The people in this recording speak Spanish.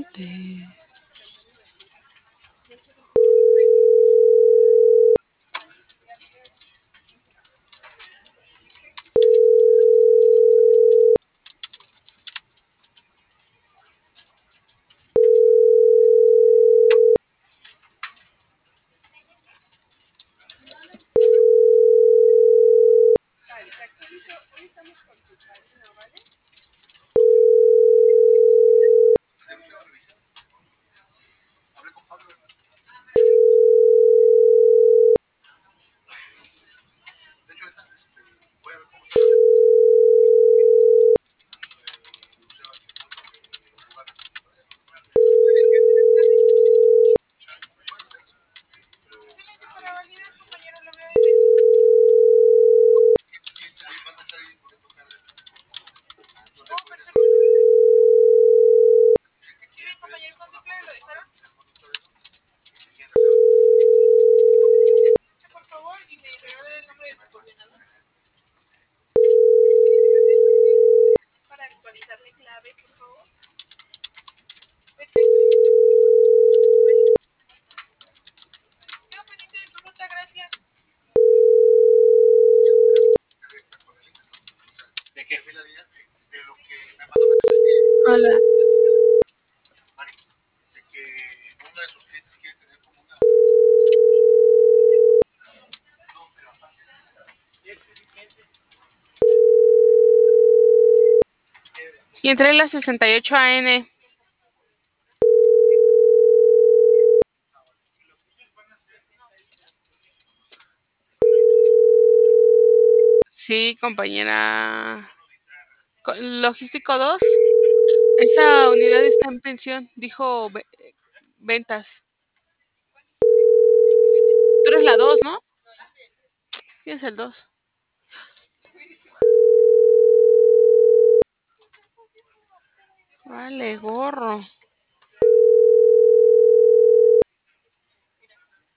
mente. Hola. Y entré en la 68 AN. Sí, compañera. Logístico 2. Esa unidad está en pensión, dijo ventas. Tú eres la 2, ¿no? ¿Quién es el 2? Vale, gorro.